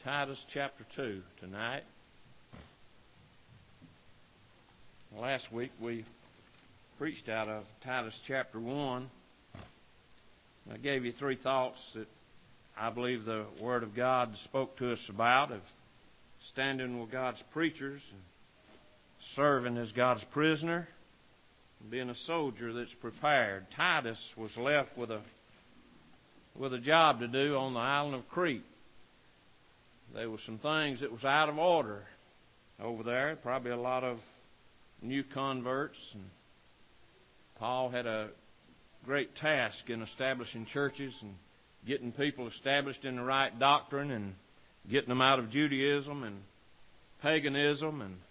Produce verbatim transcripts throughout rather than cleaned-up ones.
Titus chapter two tonight. Last week we preached out of Titus chapter one. I gave you three thoughts that I believe the Word of God spoke to us about, of standing with God's preachers, and serving as God's prisoner, and being a soldier that's prepared. Titus was left with a with a job to do on the island of Crete. There were some things that was out of order over there. Probably a lot of new converts. And Paul had a great task in establishing churches and getting people established in the right doctrine and getting them out of Judaism and paganism and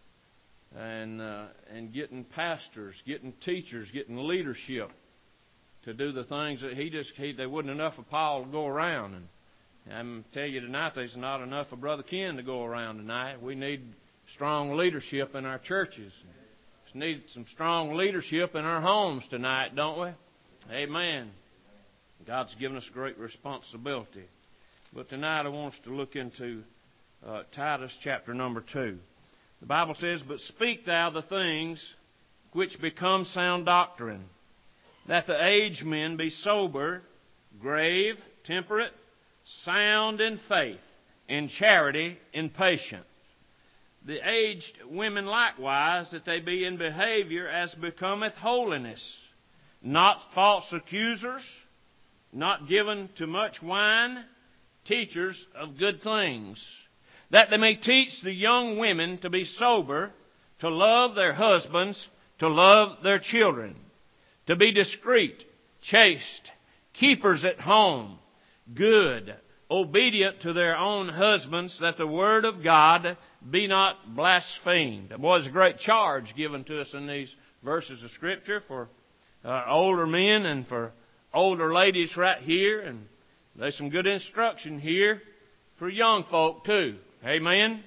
and uh, and getting pastors, getting teachers, getting leadership to do the things that he just he, there wasn't enough of Paul to go around. And I'm tell you tonight, there's not enough of Brother Ken to go around tonight. We need strong leadership in our churches. We need some strong leadership in our homes tonight, don't we? Amen. God's given us great responsibility. But tonight I want us to look into uh, Titus chapter number two. The Bible says, "But speak thou the things which become sound doctrine, that the aged men be sober, grave, temperate, sound in faith, in charity, in patience. The aged women likewise, that they be in behavior as becometh holiness, not false accusers, not given to much wine, teachers of good things, that they may teach the young women to be sober, to love their husbands, to love their children, to be discreet, chaste, keepers at home, good, obedient to their own husbands, that the word of God be not blasphemed." Boy, there's a great charge given to us in these verses of Scripture for uh, older men and for older ladies right here. And there's some good instruction here for young folk too. Amen?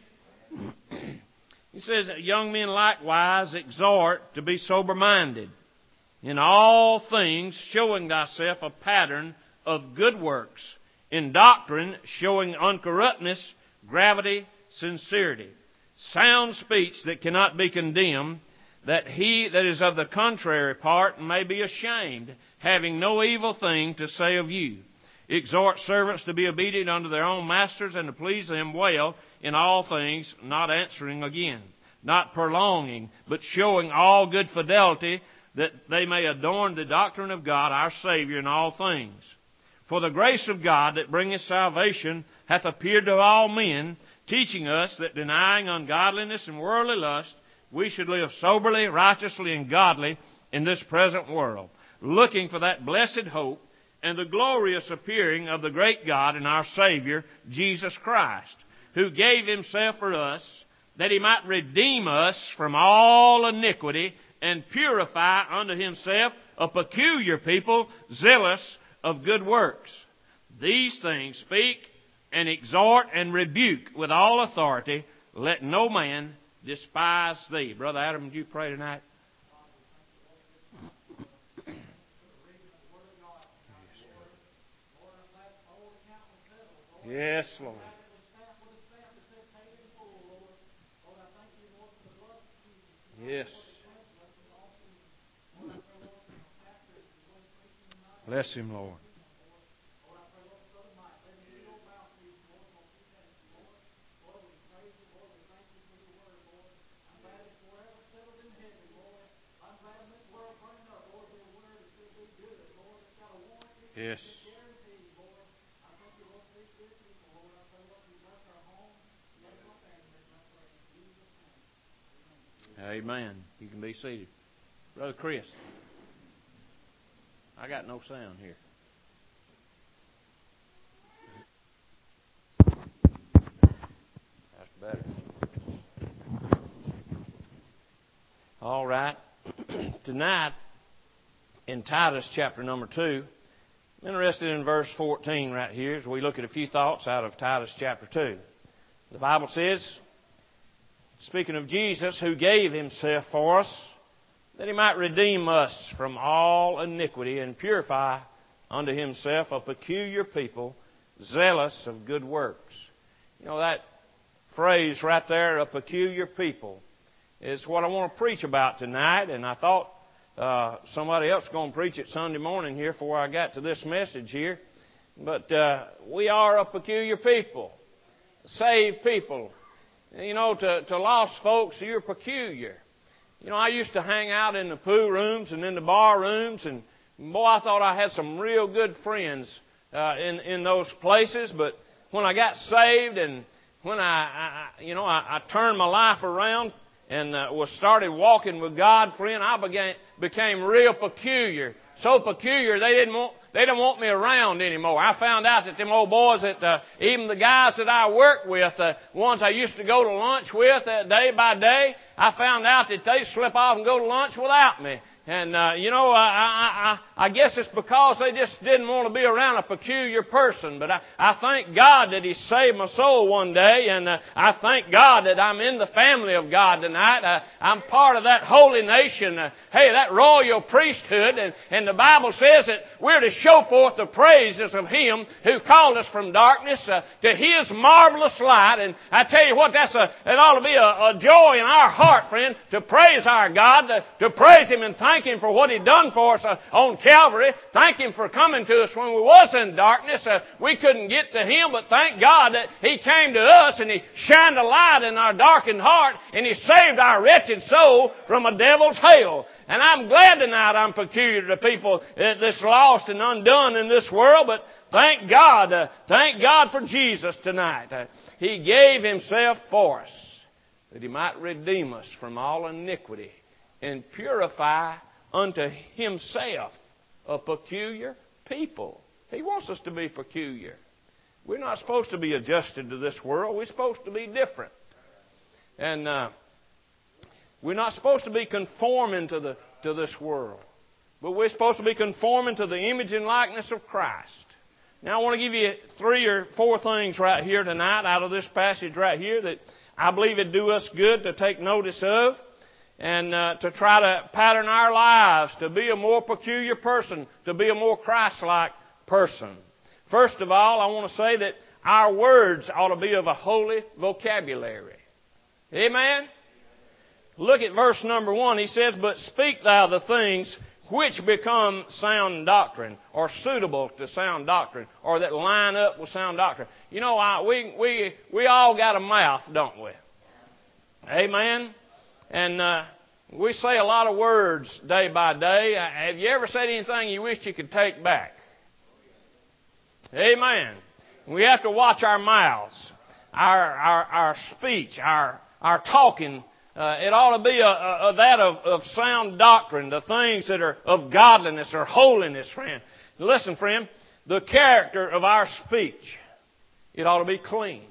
He says, "Young men likewise exhort to be sober-minded, in all things showing thyself a pattern of good works, in doctrine showing uncorruptness, gravity, sincerity, sound speech that cannot be condemned, that he that is of the contrary part may be ashamed, having no evil thing to say of you. Exhort servants to be obedient unto their own masters, and to please them well in all things, not answering again, not prolonging, but showing all good fidelity, that they may adorn the doctrine of God our Savior in all things. For the grace of God that bringeth salvation hath appeared to all men, teaching us that denying ungodliness and worldly lust, we should live soberly, righteously, and godly in this present world, looking for that blessed hope and the glorious appearing of the great God and our Savior, Jesus Christ, who gave Himself for us, that He might redeem us from all iniquity and purify unto Himself a peculiar people, zealous of good works. These things speak and exhort and rebuke with all authority. Let no man despise thee." Brother Adam, would you pray tonight? Yes, Lord. Yes. Bless him, Lord. Yes. Amen. You can be seated. Brother Chris, I got no sound here. That's better. All right. Tonight, in Titus chapter number two, I'm interested in verse fourteen right here as we look at a few thoughts out of Titus chapter two. The Bible says, speaking of Jesus, who gave Himself for us, that He might redeem us from all iniquity and purify unto Himself a peculiar people, zealous of good works. You know, that phrase right there, a peculiar people, is what I want to preach about tonight. And I thought uh, somebody else was going to preach it Sunday morning here before I got to this message here. But uh, we are a peculiar people, saved people. You know, to, to lost folks, you're peculiar. You know, I used to hang out in the pool rooms and in the bar rooms, and boy, I thought I had some real good friends uh, in in those places. But when I got saved and when I, I you know, I, I turned my life around and uh, was started walking with God, friend, I began became real peculiar. So peculiar they didn't want they didn't want me around anymore. I found out that them old boys, that uh, even the guys that I worked with, the uh, ones I used to go to lunch with uh, day by day, I found out that they slip off and go to lunch without me. And, uh, you know, I, I, I, I guess it's because they just didn't want to be around a peculiar person. But I, I thank God that He saved my soul one day. And uh, I thank God that I'm in the family of God tonight. Uh, I'm part of that holy nation. Uh, hey, that royal priesthood. And, and the Bible says that we're to show forth the praises of Him who called us from darkness uh, to His marvelous light. And I tell you what, that's a, it ought to be a, a joy in our heart, friend, to praise our God, to, to praise Him and thank Thank Him for what He done for us uh, on Calvary. Thank Him for coming to us when we was in darkness. Uh, we couldn't get to Him, but thank God that He came to us and He shined a light in our darkened heart and He saved our wretched soul from a devil's hell. And I'm glad tonight I'm peculiar to people that's lost and undone in this world, but thank God, uh, thank God for Jesus tonight. Uh, he gave Himself for us that He might redeem us from all iniquity and purify unto Himself a peculiar people. He wants us to be peculiar. We're not supposed to be adjusted to this world. We're supposed to be different. And uh, we're not supposed to be conforming to the to this world. But we're supposed to be conforming to the image and likeness of Christ. Now I want to give you three or four things right here tonight out of this passage right here that I believe it'd do us good to take notice of. And uh, to try to pattern our lives to be a more peculiar person, to be a more Christ-like person. First of all, I want to say that our words ought to be of a holy vocabulary. Amen? Look at verse number one. He says, "But speak thou the things which become sound doctrine," or suitable to sound doctrine, or that line up with sound doctrine. You know, I, we, we, we all got a mouth, don't we? Amen? And uh, we say a lot of words day by day. Have you ever said anything you wished you could take back? Amen. We have to watch our mouths, our our, our speech, our our talking. Uh, it ought to be a, a, a that of, of sound doctrine, the things that are of godliness or holiness, friend. Listen, friend, the character of our speech, it ought to be clean.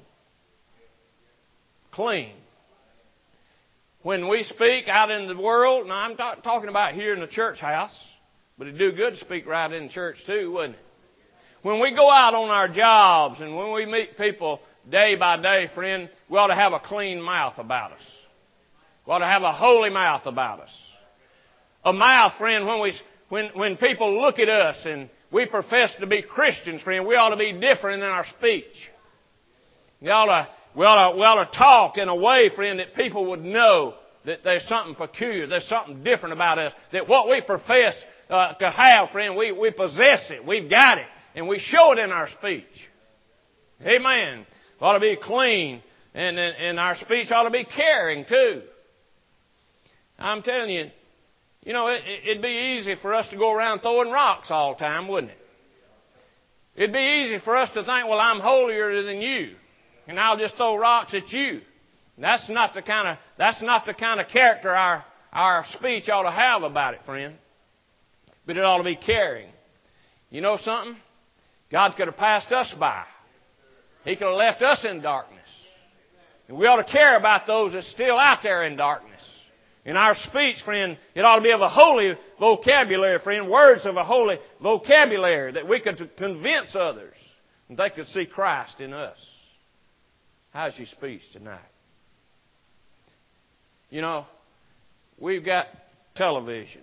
Clean. When we speak out in the world, now I'm not talking about here in the church house, but it'd do good to speak right in church too, wouldn't it? When we go out on our jobs and when we meet people day by day, friend, we ought to have a clean mouth about us. We ought to have a holy mouth about us. A mouth, friend, when we when when people look at us and we profess to be Christians, friend, we ought to be different in our speech. We ought to We ought, to, we ought to talk in a way, friend, that people would know that there's something peculiar, there's something different about us, that what we profess uh, to have, friend, we, we possess it, we've got it, and we show it in our speech. Amen. It ought to be clean, and, and, and our speech ought to be caring, too. I'm telling you, you know, it, it'd be easy for us to go around throwing rocks all the time, wouldn't it? It'd be easy for us to think, well, I'm holier than you, and I'll just throw rocks at you. That's not the kind of that's not the kind of character our our speech ought to have about it, friend. But it ought to be caring. You know something? God could have passed us by. He could have left us in darkness. And we ought to care about those that's still out there in darkness. In our speech, friend, it ought to be of a holy vocabulary, friend. Words of a holy vocabulary that we could convince others and they could see Christ in us. How's your speech tonight? You know, we've got television.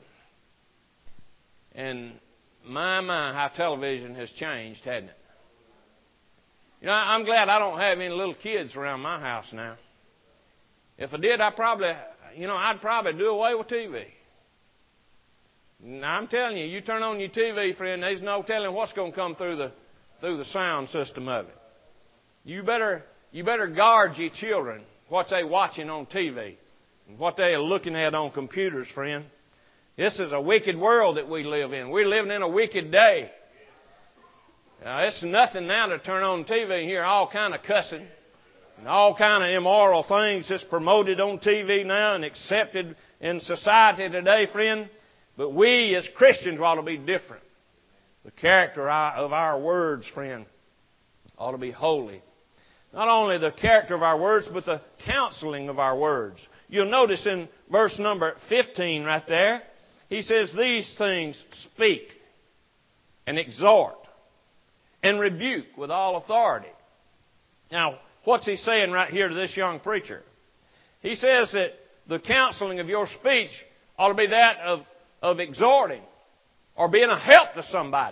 And my, my, how television has changed, hasn't it? You know, I'm glad I don't have any little kids around my house now. If I did, I probably, you know, I'd probably do away with T V. Now, I'm telling you, you turn on your T V, friend, there's no telling what's going to come through the through the sound system of it. You better you better guard your children, what they're watching on T V, and what they're looking at on computers, friend. This is a wicked world that we live in. We're living in a wicked day. Now, it's nothing now to turn on T V and hear all kind of cussing and all kind of immoral things that's promoted on T V now and accepted in society today, friend. But we as Christians ought to be different. The character of our words, friend, ought to be holy. Not only the character of our words, but the counseling of our words. You'll notice in verse number fifteen right there, he says, these things speak and exhort and rebuke with all authority. Now, what's he saying right here to this young preacher? He says that the counseling of your speech ought to be that of, of exhorting or being a help to somebody.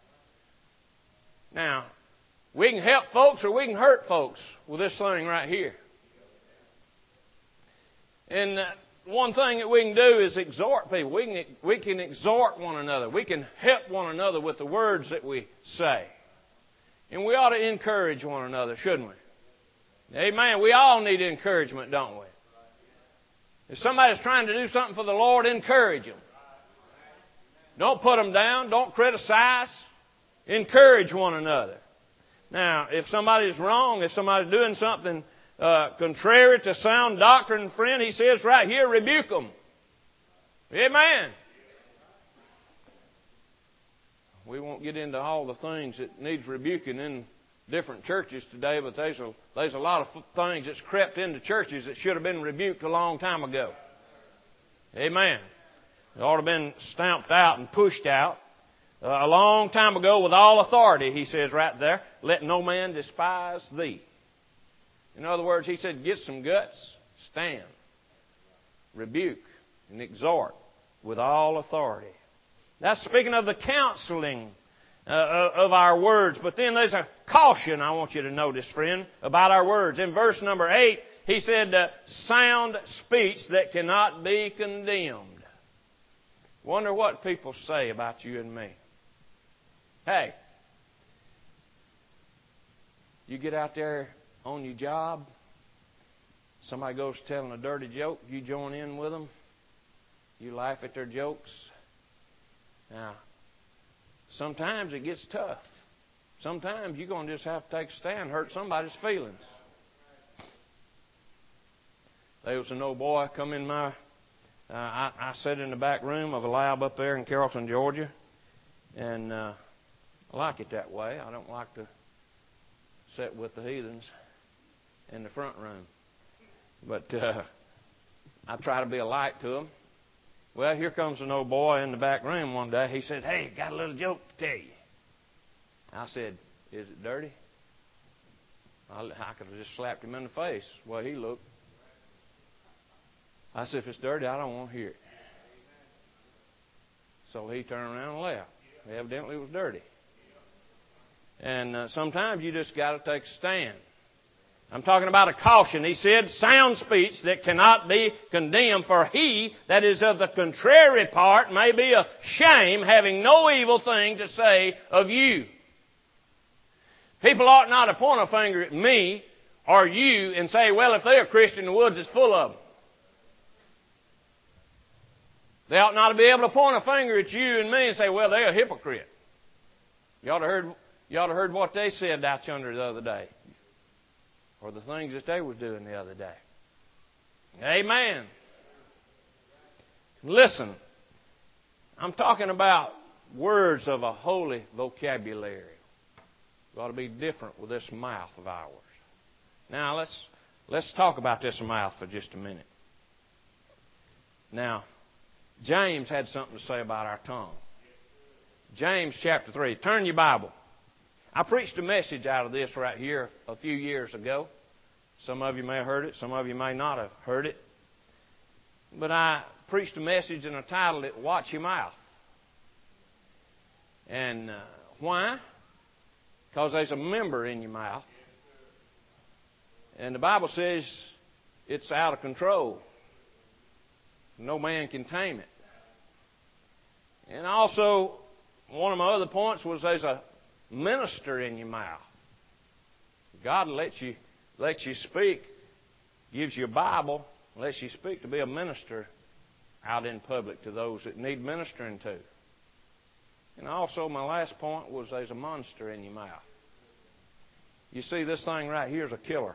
Now, we can help folks or we can hurt folks with this thing right here. And one thing that we can do is exhort people. We can, we can exhort one another. We can help one another with the words that we say. And we ought to encourage one another, shouldn't we? Amen. We all need encouragement, don't we? If somebody's trying to do something for the Lord, encourage them. Don't put them down. Don't criticize. Encourage one another. Now, if somebody's wrong, if somebody's doing something uh, contrary to sound doctrine, friend, he says right here, rebuke them. Amen. We won't get into all the things that needs rebuking in different churches today, but there's a, there's a lot of things that's crept into churches that should have been rebuked a long time ago. Amen. It ought to have been stamped out and pushed out uh, a long time ago with all authority, he says right there. Let no man despise thee. In other words, he said, get some guts, stand, rebuke, and exhort with all authority. That's speaking of the counseling uh, of our words. But then there's a caution I want you to notice, friend, about our words. In verse number eight, he said, uh, sound speech that cannot be condemned. Wonder what people say about you and me. Hey, you get out there on your job, somebody goes telling a dirty joke, you join in with them, you laugh at their jokes. Now, sometimes it gets tough. Sometimes you're going to just have to take a stand, hurt somebody's feelings. There was an old boy come in my... Uh, I, I sat in the back room of a lab up there in Carrollton, Georgia, and uh, I like it that way. I don't like to sit with the heathens in the front room. But uh, I try to be a light to them. Well, here comes an old boy in the back room one day. He said, hey, got a little joke to tell you. I said, is it dirty? I, I could have just slapped him in the face the way he looked. I said, if it's dirty, I don't want to hear it. So he turned around and left. Evidently it was dirty. And uh, sometimes you just got to take a stand. I'm talking about a caution. He said, sound speech that cannot be condemned, for he that is of the contrary part may be ashamed, having no evil thing to say of you. People ought not to point a finger at me or you and say, well, if they're a Christian, the woods is full of them. They ought not to be able to point a finger at you and me and say, well, they're a hypocrite. You ought to heard, you ought to heard what they said out yonder the other day. Or the things that they was doing the other day. Amen. Listen, I'm talking about words of a holy vocabulary. We ought to be different with this mouth of ours. Now, let's, let's talk about this mouth for just a minute. Now, James had something to say about our tongue. James chapter three. Turn your Bible. I preached a message out of this right here a few years ago. Some of you may have heard it. Some of you may not have heard it. But I preached a message and I titled it, Watch Your Mouth. And uh, why? Because there's a member in your mouth. And the Bible says it's out of control. No man can tame it. And also, one of my other points was there's a minister in your mouth. God lets you, lets you speak, gives you a Bible, lets you speak to be a minister out in public to those that need ministering to. And also, my last point was there's a monster in your mouth. You see, this thing right here is a killer.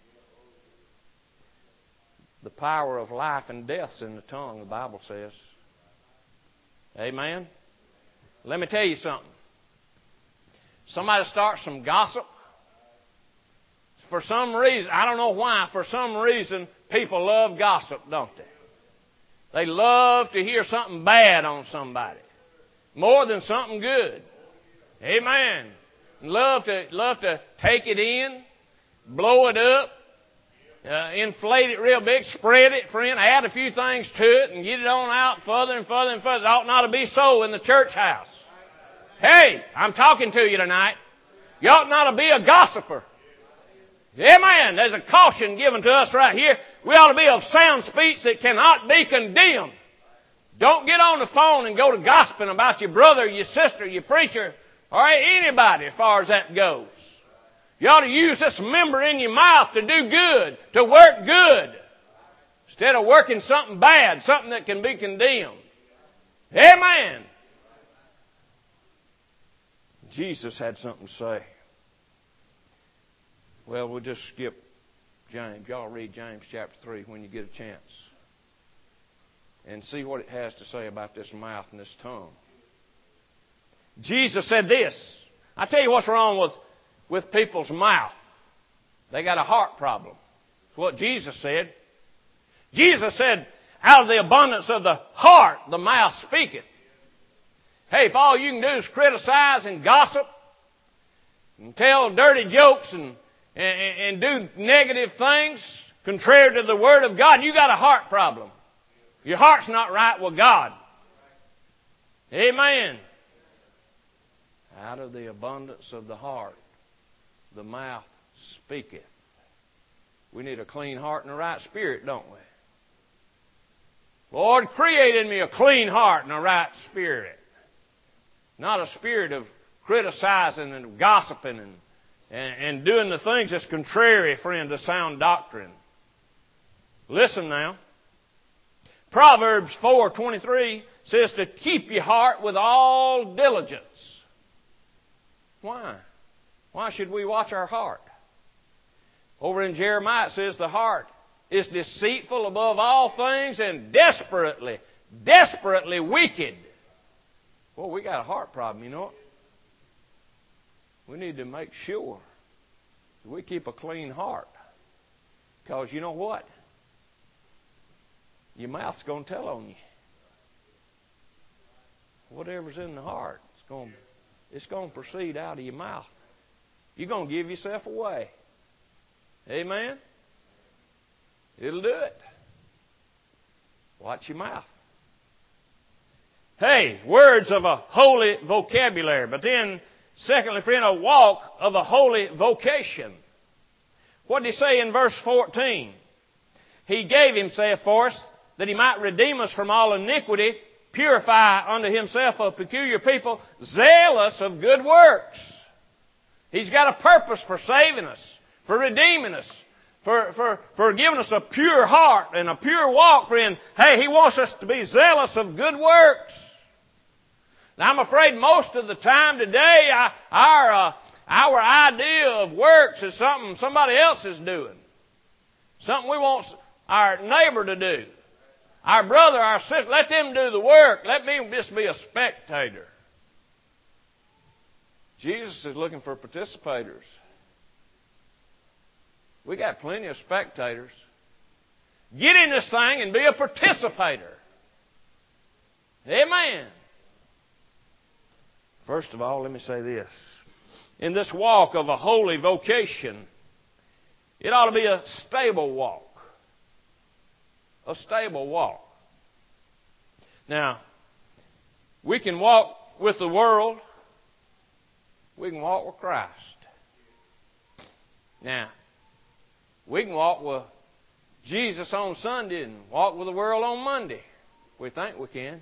The power of life and death's in the tongue, the Bible says. Amen? Let me tell you something. Somebody starts some gossip. For some reason, I don't know why, for some reason, people love gossip, don't they? They love to hear something bad on somebody more than something good. Amen. Love to, love to take it in, blow it up, uh, inflate it real big, spread it, friend, add a few things to it, and get it on out further and further and further. It ought not to be so in the church house. Hey, I'm talking to you tonight. You ought not to be a gossiper. Amen. There's a caution given to us right here. We ought to be of sound speech that cannot be condemned. Don't get on the phone and go to gossiping about your brother, your sister, your preacher, or anybody as far as that goes. You ought to use this member in your mouth to do good, to work good, instead of working something bad, something that can be condemned. Amen. Jesus had something to say. Well, we'll just skip James. Y'all read James chapter three when you get a chance. And see what it has to say about this mouth and this tongue. Jesus said this. I tell you what's wrong with, with people's mouth. They got a heart problem. That's what Jesus said. Jesus said, out of the abundance of the heart, the mouth speaketh. Hey, if all you can do is criticize and gossip and tell dirty jokes and And, and do negative things contrary to the Word of God, you got a heart problem. Your heart's not right with God. Amen. Out of the abundance of the heart, the mouth speaketh. We need a clean heart and a right spirit, don't we? Lord, create in me a clean heart and a right spirit. Not a spirit of criticizing and gossiping and And, and doing the things that's contrary, friend, to sound doctrine. Listen now. Proverbs four twenty-three says to keep your heart with all diligence. Why? Why should we watch our heart? Over in Jeremiah it says the heart is deceitful above all things and desperately, desperately wicked. Well, we got a heart problem, you know. We need to make sure that we keep a clean heart. Because you know what? Your mouth's going to tell on you. Whatever's in the heart, it's going, it's going to proceed out of your mouth. You're going to give yourself away. Amen? It'll do it. Watch your mouth. Hey, words of a holy vocabulary. But then, secondly, friend, a walk of a holy vocation. What did he say in verse fourteen? He gave himself for us that he might redeem us from all iniquity, purify unto himself a peculiar people, zealous of good works. He's got a purpose for saving us, for redeeming us, for, for, for giving us a pure heart and a pure walk, friend. Hey, he wants us to be zealous of good works. Now, I'm afraid most of the time today, I, our uh, our idea of works is something somebody else is doing. Something we want our neighbor to do. Our brother, our sister, let them do the work. Let me just be a spectator. Jesus is looking for participators. We got plenty of spectators. Get in this thing and be a participator. Amen. First of all, let me say this. In this walk of a holy vocation, it ought to be a stable walk. A stable walk. Now, we can walk with the world. We can walk with Christ. Now, we can walk with Jesus on Sunday and walk with the world on Monday. We think we can.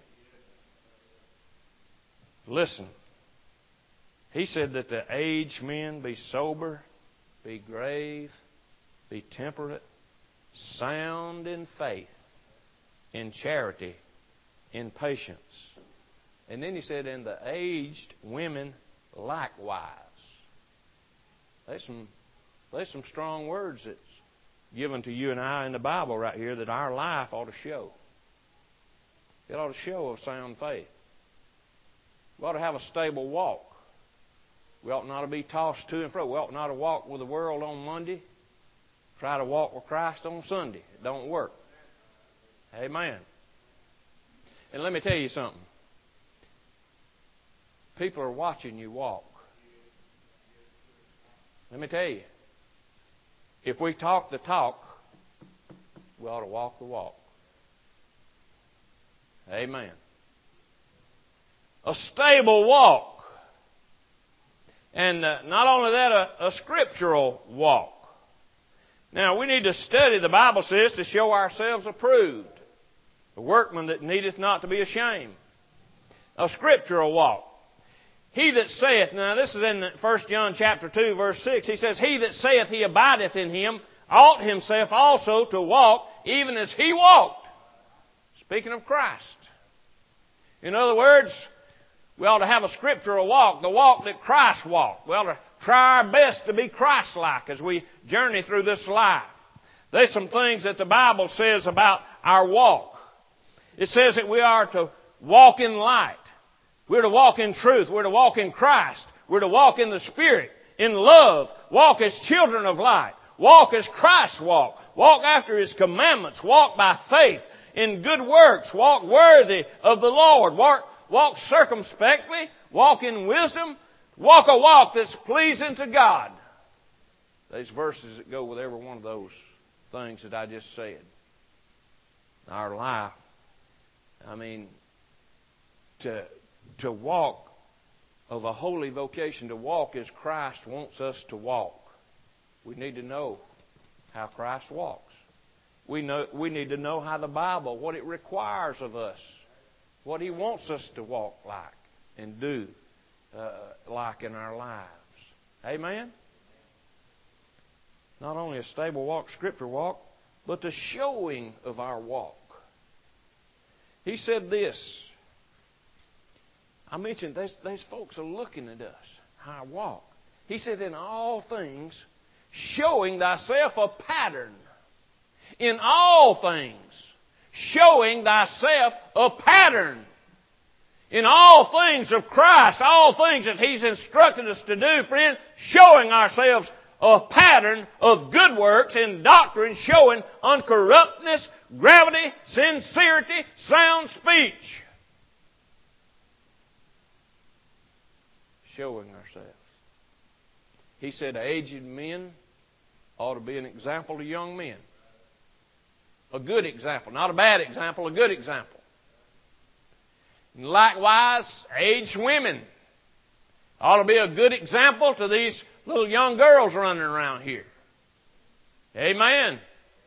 Listen. He said that the aged men be sober, be grave, be temperate, sound in faith, in charity, in patience. And then he said, and the aged women likewise. There's some, there's some strong words that's given to you and I in the Bible right here that our life ought to show. It ought to show a sound faith. We ought to have a stable walk. We ought not to be tossed to and fro. We ought not to walk with the world on Monday. Try to walk with Christ on Sunday. It don't work. Amen. And let me tell you something. People are watching you walk. Let me tell you. If we talk the talk, we ought to walk the walk. Amen. A stable walk. And uh, not only that, a, a scriptural walk. Now, we need to study, the Bible says, to show ourselves approved. The workman that needeth not to be ashamed. A scriptural walk. He that saith, now this is in First John chapter two, verse six. He says, he that saith he abideth in him ought himself also to walk even as he walked. Speaking of Christ. In other words, we ought to have a scriptural walk, the walk that Christ walked. We ought to try our best to be Christ-like as we journey through this life. There's some things that the Bible says about our walk. It says that we are to walk in light. We're to walk in truth. We're to walk in Christ. We're to walk in the Spirit, in love. Walk as children of light. Walk as Christ walked. Walk after His commandments. Walk by faith in good works. Walk worthy of the Lord. Walk Walk circumspectly, walk in wisdom, walk a walk that's pleasing to God. There's verses that go with every one of those things that I just said. Our life, I mean, to, to walk of a holy vocation, to walk as Christ wants us to walk, we need to know how Christ walks. We know, we need to know how the Bible, what it requires of us. What He wants us to walk like and do uh, like in our lives. Amen? Not only a stable walk, scripture walk, but the showing of our walk. He said this. I mentioned these, these folks are looking at us, how I walk. He said, in all things, showing thyself a pattern. In all things. Showing thyself a pattern. In all things of Christ, all things that He's instructed us to do, friend, showing ourselves a pattern of good works in doctrine, showing uncorruptness, gravity, sincerity, sound speech. Showing ourselves. He said aged men ought to be an example to young men. A good example. Not a bad example, a good example. And likewise, aged women ought to be a good example to these little young girls running around here. Amen.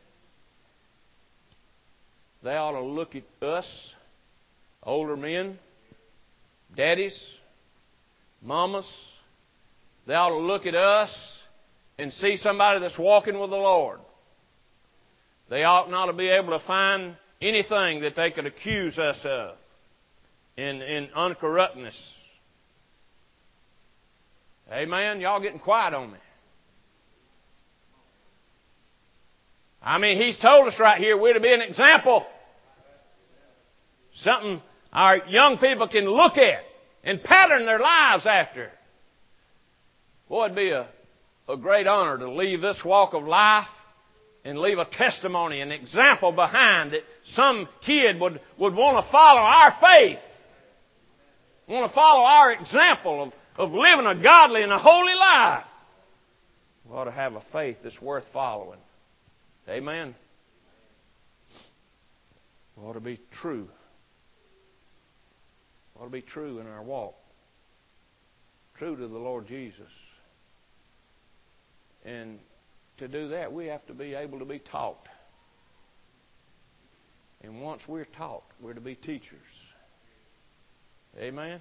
They ought to look at us, older men, daddies, mamas. They ought to look at us and see somebody that's walking with the Lord. They ought not to be able to find anything that they could accuse us of in, in uncorruptness. Amen? Y'all getting quiet on me. I mean, He's told us right here we're to be an example. Something our young people can look at and pattern their lives after. Boy, it'd be a, a great honor to leave this walk of life and leave a testimony, an example behind that some kid would, would want to follow our faith. Want to follow our example of, of living a godly and a holy life. We ought to have a faith that's worth following. Amen? We ought to be true. We ought to be true in our walk. True to the Lord Jesus. And to do that, we have to be able to be taught. And once we're taught, we're to be teachers. Amen?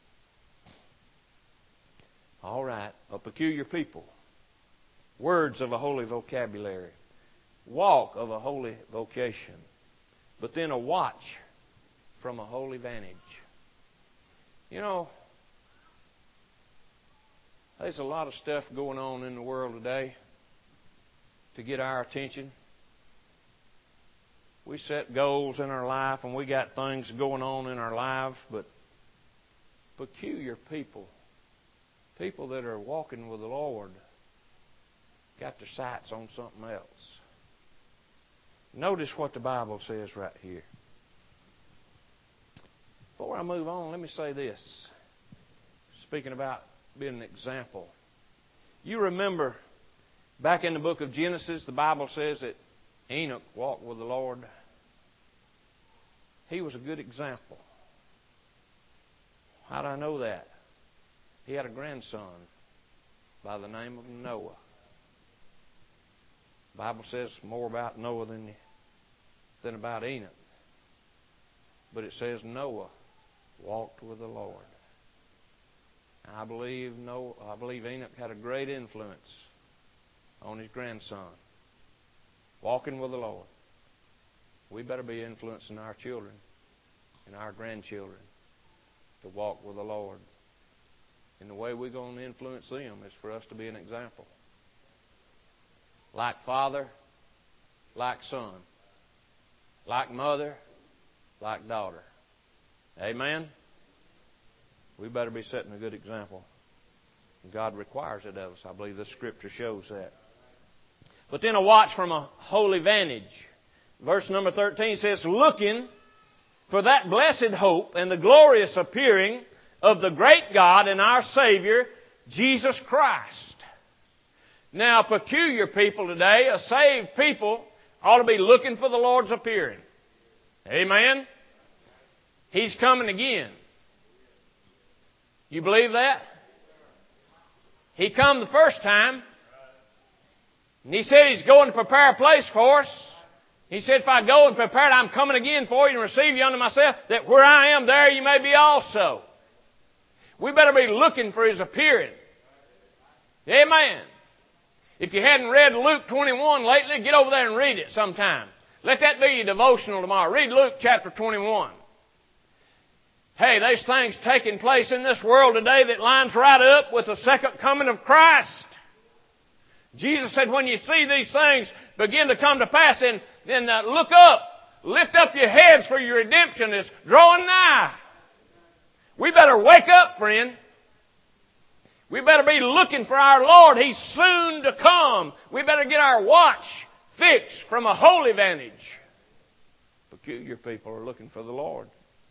All right. A peculiar people. Words of a holy vocabulary. Walk of a holy vocation. But then a watch from a holy vantage. You know, there's a lot of stuff going on in the world today to get our attention. We set goals in our life and we got things going on in our lives, but peculiar people, people that are walking with the Lord, got their sights on something else. Notice what the Bible says right here. Before I move on, let me say this. Speaking about being an example. You remember back in the book of Genesis, the Bible says that Enoch walked with the Lord. He was a good example. How do I know that? He had a grandson by the name of Noah. The Bible says more about Noah than, than about Enoch. But it says Noah walked with the Lord. And I believe Noah, I believe Enoch had a great influence on his grandson. Walking with the Lord. We better be influencing our children and our grandchildren to walk with the Lord. And the way we're going to influence them is for us to be an example. Like father, like son. Like mother, like daughter. Amen? We better be setting a good example. God requires it of us. I believe the Scripture shows that. But then a watch from a holy vantage. Verse number thirteen says, looking for that blessed hope and the glorious appearing of the great God and our Savior, Jesus Christ. Now, peculiar people today, a saved people, ought to be looking for the Lord's appearing. Amen? He's coming again. You believe that? He come the first time. And He said He's going to prepare a place for us. He said, if I go and prepare it, I'm coming again for you and receive you unto myself, that where I am, there you may be also. We better be looking for His appearing. Amen. If you hadn't read Luke twenty-one lately, get over there and read it sometime. Let that be your devotional tomorrow. Read Luke chapter twenty-one. Hey, there's things taking place in this world today that lines right up with the second coming of Christ. Jesus said, when you see these things begin to come to pass, then, then uh, look up. Lift up your heads, for your redemption is drawing nigh. We better wake up, friend. We better be looking for our Lord. He's soon to come. We better get our watch fixed from a holy vantage. Peculiar people are looking for the Lord.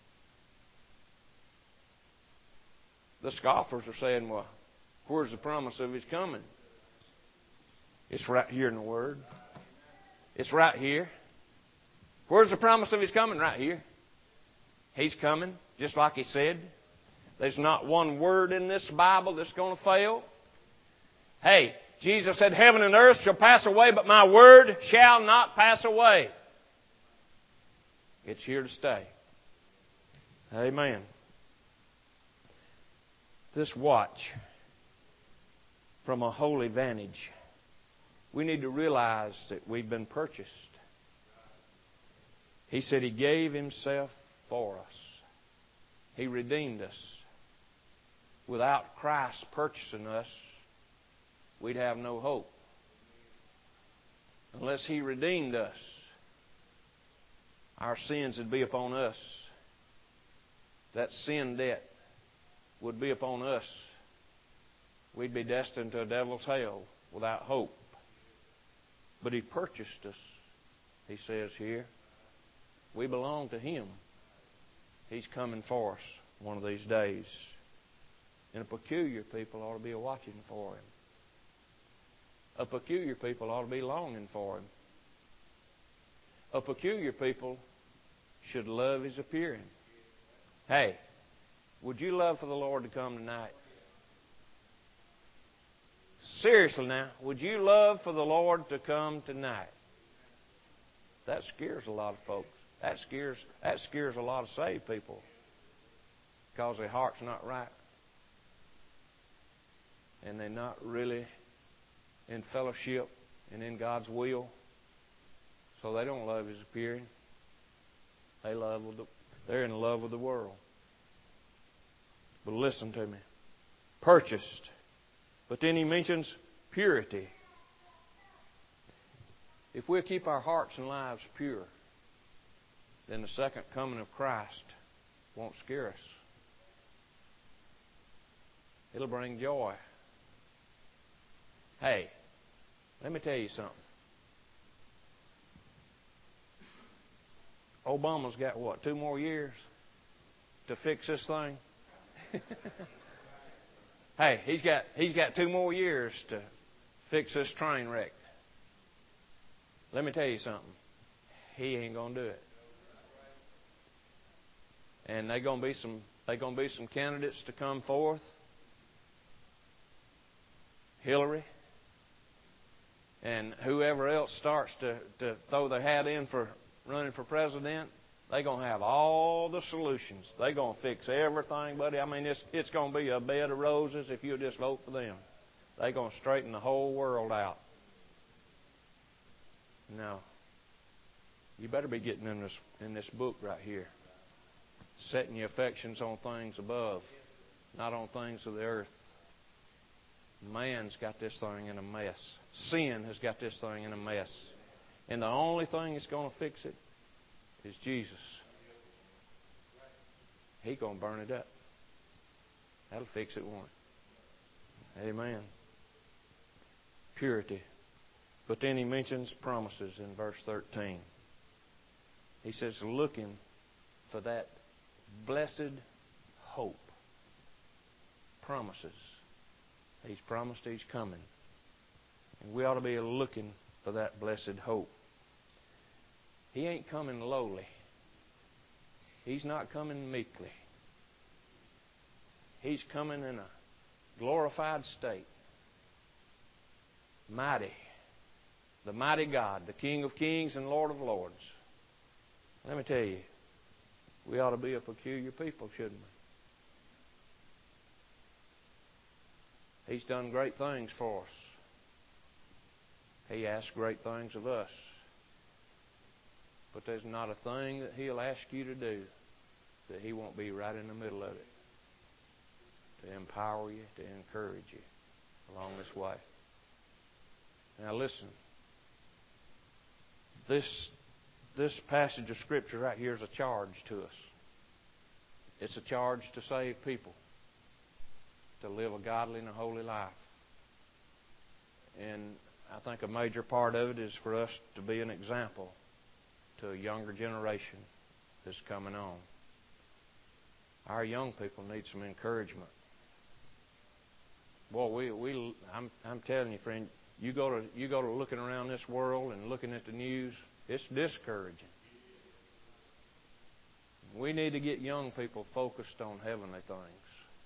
The scoffers are saying, well, where's the promise of His coming? It's right here in the Word. It's right here. Where's the promise of His coming? Right here. He's coming, just like He said. There's not one word in this Bible that's going to fail. Hey, Jesus said, heaven and earth shall pass away, but my word shall not pass away. It's here to stay. Amen. This watch from a holy vantage. We need to realize that we've been purchased. He said He gave Himself for us. He redeemed us. Without Christ purchasing us, we'd have no hope. Unless He redeemed us, our sins would be upon us. That sin debt would be upon us. We'd be destined to a devil's hell without hope. But He purchased us, He says here. We belong to Him. He's coming for us one of these days. And a peculiar people ought to be watching for Him. A peculiar people ought to be longing for Him. A peculiar people should love His appearing. Hey, would you love for the Lord to come tonight? Seriously now, would you love for the Lord to come tonight? That scares a lot of folks. That scares that scares a lot of saved people because their heart's not right. And they're not really in fellowship and in God's will. So they don't love His appearing. They love with the, they're in love with the world. But listen to me. Purchased. But then he mentions purity. If we'll keep our hearts and lives pure, then the second coming of Christ won't scare us. It'll bring joy. Hey, let me tell you something. Obama's got, what, two more years to fix this thing? Hey, he's got he's got two more years to fix this train wreck. Let me tell you something. He ain't gonna do it. And they're gonna be some they're gonna be some candidates to come forth. Hillary and whoever else starts to, to throw their hat in for running for president, they're going to have all the solutions. They're going to fix everything, buddy. I mean, it's, it's going to be a bed of roses if you'll just vote for them. They're going to straighten the whole world out. No. You better be getting in this, in this book right here. Setting your affections on things above, not on things of the earth. Man's got this thing in a mess. Sin has got this thing in a mess. And the only thing that's going to fix it is Jesus. He's going to burn it up. That'll fix it, won't it? Amen. Purity. But then he mentions promises in verse thirteen. He says, looking for that blessed hope. Promises. He's promised He's coming. And we ought to be looking for that blessed hope. He ain't coming lowly. He's not coming meekly. He's coming in a glorified state. Mighty. The mighty God, the King of kings and Lord of lords. Let me tell you, we ought to be a peculiar people, shouldn't we? He's done great things for us. He asks great things of us. But there's not a thing that He'll ask you to do that He won't be right in the middle of it to empower you, to encourage you along this way. Now listen. This, this passage of Scripture right here is a charge to us. It's a charge to save people, to live a godly and a holy life. And I think a major part of it is for us to be an example to a younger generation that's coming on. Our young people need some encouragement. Boy, we we I'm I'm telling you, friend, you go to you go to looking around this world and looking at the news, it's discouraging. We need to get young people focused on heavenly things.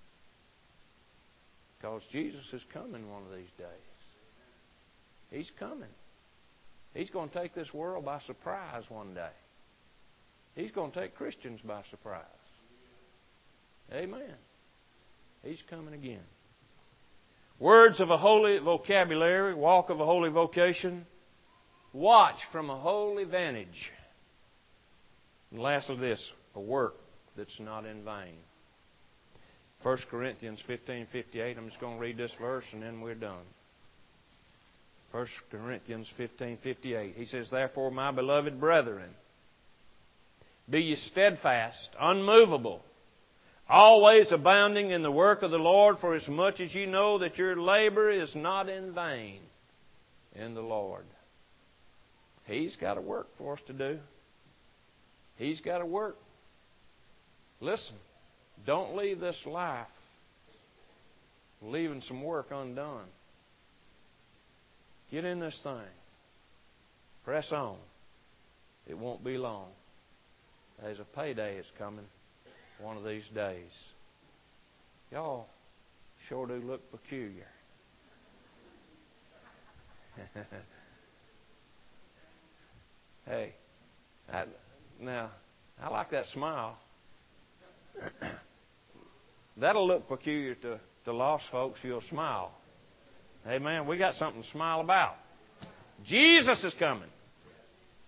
Because Jesus is coming one of these days. He's coming. He's going to take this world by surprise one day. He's going to take Christians by surprise. Amen. He's coming again. Words of a holy vocabulary, walk of a holy vocation, watch from a holy vantage. And lastly this, a work that's not in vain. First Corinthians fifteen fifty-eight. I'm just going to read this verse and then we're done. First Corinthians fifteen fifty-eight. He says, therefore, my beloved brethren, be ye steadfast, unmovable, always abounding in the work of the Lord, for as much as you know that your labor is not in vain in the Lord. He's got a work for us to do. He's got a work. Listen, don't leave this life leaving some work undone. Get in this thing. Press on. It won't be long. There's a payday that's coming one of these days. Y'all sure do look peculiar. Hey, I, now, I like that smile. That'll look peculiar to, to lost folks. You'll smile. Amen. We got something to smile about. Jesus is coming.